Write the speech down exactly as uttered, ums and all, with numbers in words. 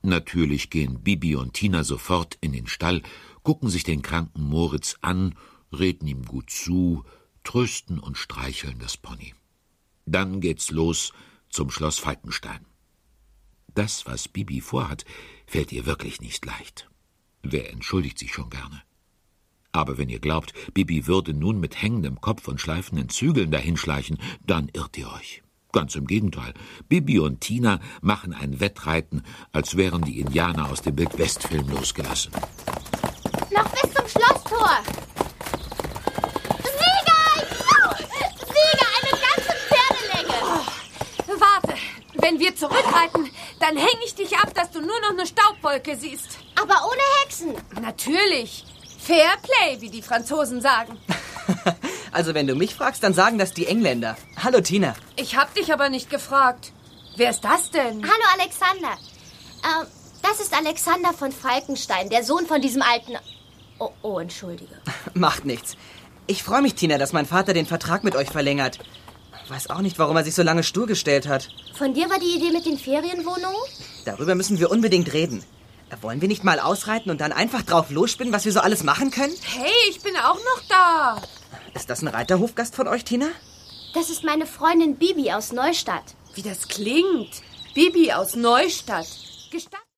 Natürlich gehen Bibi und Tina sofort in den Stall, gucken sich den kranken Moritz an, reden ihm gut zu, trösten und streicheln das Pony. Dann geht's los zum Schloss Falkenstein. Das, was Bibi vorhat, fällt ihr wirklich nicht leicht. Wer entschuldigt sich schon gerne? Aber wenn ihr glaubt, Bibi würde nun mit hängendem Kopf und schleifenden Zügeln dahinschleichen, dann irrt ihr euch. Ganz im Gegenteil. Bibi und Tina machen ein Wettreiten, als wären die Indianer aus dem Wildwest-Film losgelassen. Noch bis zum Schlosstor! Sieger! Sieger, eine ganze Pferdelänge! Oh, warte, wenn wir zurückreiten, dann hänge ich dich ab, dass du nur noch eine Staubwolke siehst. Aber ohne Hexen. Natürlich. Fair Play, wie die Franzosen sagen. Also wenn du mich fragst, dann sagen das die Engländer. Hallo Tina. Ich hab dich aber nicht gefragt. Wer ist das denn? Hallo Alexander. Äh, das ist Alexander von Falkenstein, der Sohn von diesem alten... Oh, oh, entschuldige. Macht nichts. Ich freue mich, Tina, dass mein Vater den Vertrag mit euch verlängert. Weiß auch nicht, warum er sich so lange stur gestellt hat. Von dir war die Idee mit den Ferienwohnungen? Darüber müssen wir unbedingt reden. Wollen wir nicht mal ausreiten und dann einfach drauf losspinnen, was wir so alles machen können? Hey, ich bin auch noch da. Ist das ein Reiterhofgast von euch, Tina? Das ist meine Freundin Bibi aus Neustadt. Wie das klingt. Bibi aus Neustadt. Gestatt